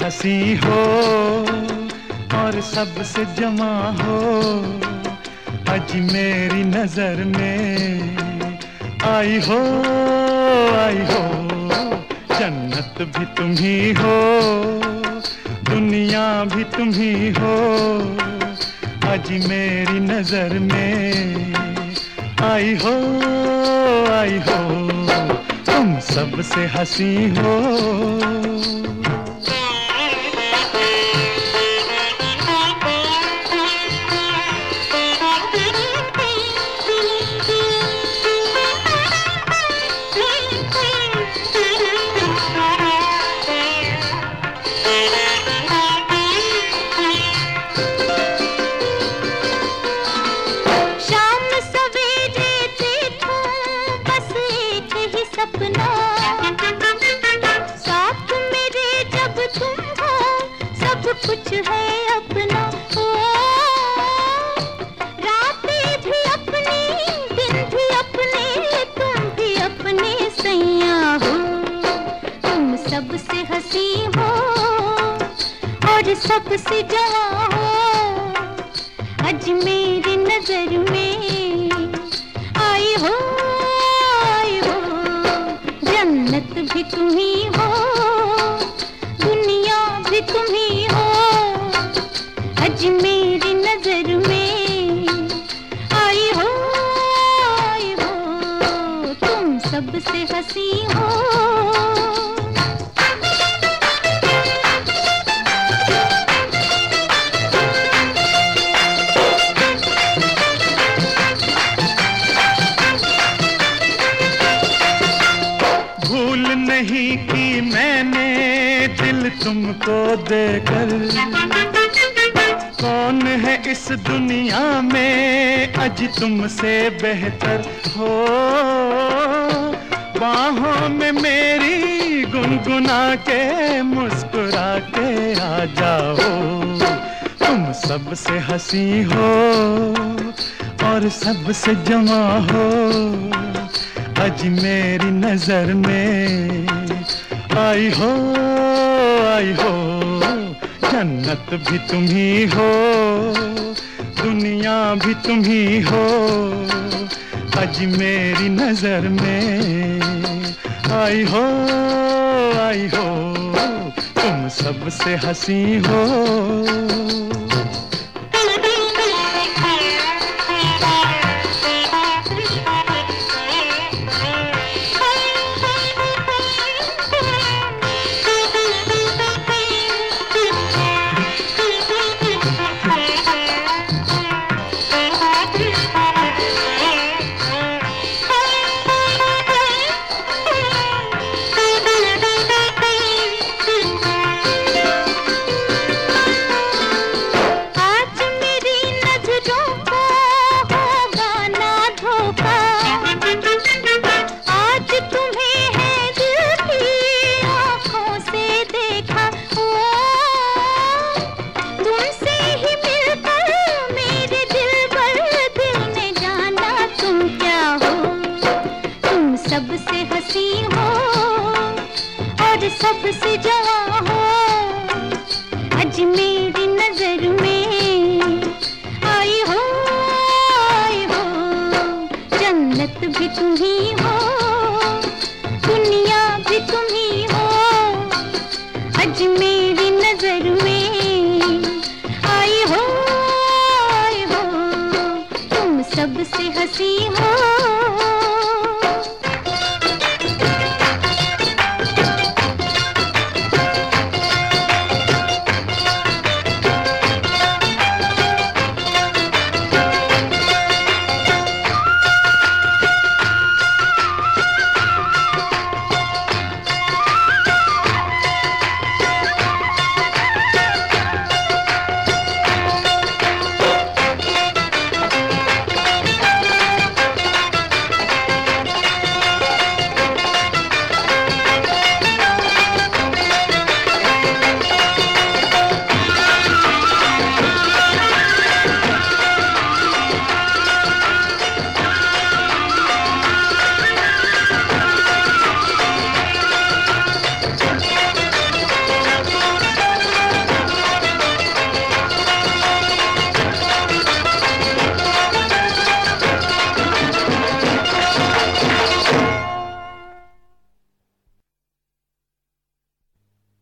हंसी हो और सबसे जमा हो, आज मेरी नजर में आई हो, आई हो। जन्नत भी तुम ही हो, दुनिया भी तुम ही हो, आज मेरी नजर में आई हो, आई हो। तुम सबसे हंसी हो। कुछ है अपना ओ, रातें भी अपनी, दिन भी अपने, तुम भी अपने सैया हो। तुम सबसे हंसी हो और सबसे जवां हो, आज मेरी नजर में आई हो, आई हो। जन्नत भी तुम ही हो, दुनिया भी तुम ही हो, आज मेरी नजर में आई हो, आई हो। तुम सबसे हंसी हो। भूल नहीं की मैंने दिल तुमको देकर, कौन है इस दुनिया में आज तुमसे बेहतर हो। बाहों में मेरी गुनगुना के मुस्कुरा के आ जाओ। तुम सबसे हंसी हो और सबसे जमा हो, आज मेरी नजर में आई हो, आई हो। जन्नत भी तुम ही हो, दुनिया भी तुम ही हो, आज मेरी नजर में आई हो, आई हो। तुम सबसे हंसी हो। सबसे हंसी हो और सबसे जवां हो, आज मेरी नजर में आई हो, आई हो। जन्नत भी तुम ही हो, दुनिया भी तुम ही हो, आज मेरी नजर में आई हो, आई हो। तुम सबसे हंसी हो।